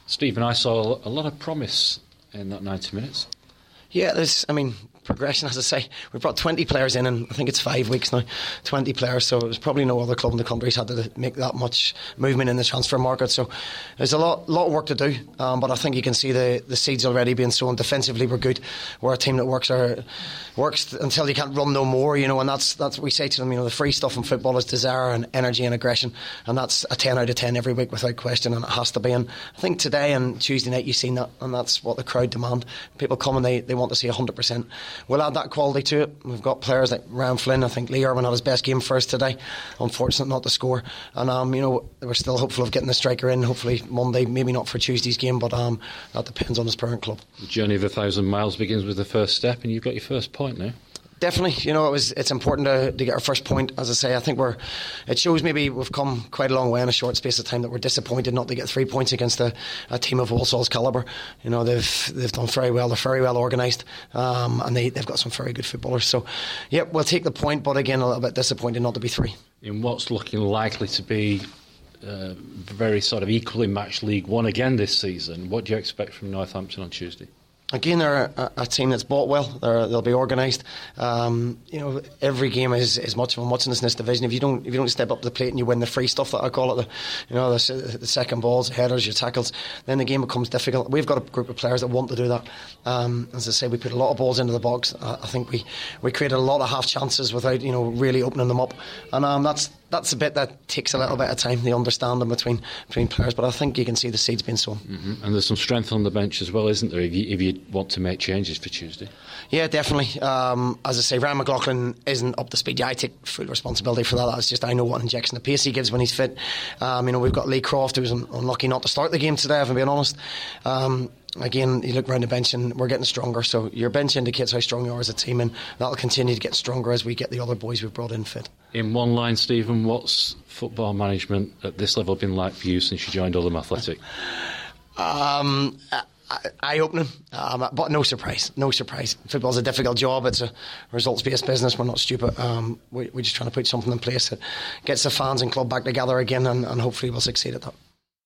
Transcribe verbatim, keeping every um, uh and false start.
Stephen, I saw a lot of promise in that ninety minutes. Yeah, there's, I mean, progression, as I say. We've brought twenty players in, and I think it's five weeks now. twenty players, so there's probably no other club in the country's had to make that much movement in the transfer market. So there's a lot, lot of work to do, um, but I think you can see the, the seeds already being sown. Defensively, we're good. We're a team that works our, works until you can't run no more, you know, and that's that's what we say to them. You know, the free stuff in football is desire and energy and aggression, and that's a ten out of ten every week without question, and it has to be. And I think today and Tuesday night you've seen that, and that's what the crowd demand. People come and they, they want to see one hundred percent. We'll add that quality to it. We've got players like Ryan Flynn. I think Lee Irwin had his best game for us today. Unfortunate not to score. And um, you know, we're still hopeful of getting the striker in. Hopefully Monday, maybe not for Tuesday's game, but um, that depends on his parent club. The journey of a thousand miles begins with the first step, and you've got your first point now. Definitely, you know, it was. It's important to, to get our first point. As I say, I think we're. It shows maybe we've come quite a long way in a short space of time. That we're disappointed not to get three points against a, a team of Walsall's calibre. You know, they've they've done very well. They're very well organised, um, and they they've got some very good footballers. So, yeah, we'll take the point, but again, a little bit disappointed not to be three. In what's looking likely to be uh, very sort of equally matched League One again this season, what do you expect from Northampton on Tuesday? Again, they're a, a team that's bought well. They're, they'll be organised. Um, you know, every game is, is much of a muchness in this division. If you don't, if you don't step up to the plate and you win the free stuff that I call it, the, you know, the, the second balls, headers, your tackles, then the game becomes difficult. We've got a group of players that want to do that. Um, as I say, we put a lot of balls into the box. I, I think we, we created a lot of half chances without, you know, really opening them up, and um, that's. That's a bit that takes a little bit of time, the understanding between between players, but I think you can see the seeds being sown. Mm-hmm. And there's some strength on the bench as well, isn't there, if you, if you want to make changes for Tuesday? Yeah, definitely. Um, as I say, Ryan McLaughlin isn't up to speed. Yeah, I take full responsibility for that. That's just, I know what injection of pace he gives when he's fit. Um, you know, we've got Lee Croft, who was un- unlucky not to start the game today, if I'm being honest. Um, Again, you look around the bench and we're getting stronger, so your bench indicates how strong you are as a team, and that'll continue to get stronger as we get the other boys we've brought in fit. In one line, Stephen, what's football management at this level been like for you since you joined Oldham Athletic? Um, eye-opening, um, but no surprise. No surprise. Football's a difficult job. It's a results-based business. We're not stupid. Um, we, we're just trying to put something in place that gets the fans and club back together again, and, and hopefully we'll succeed at that.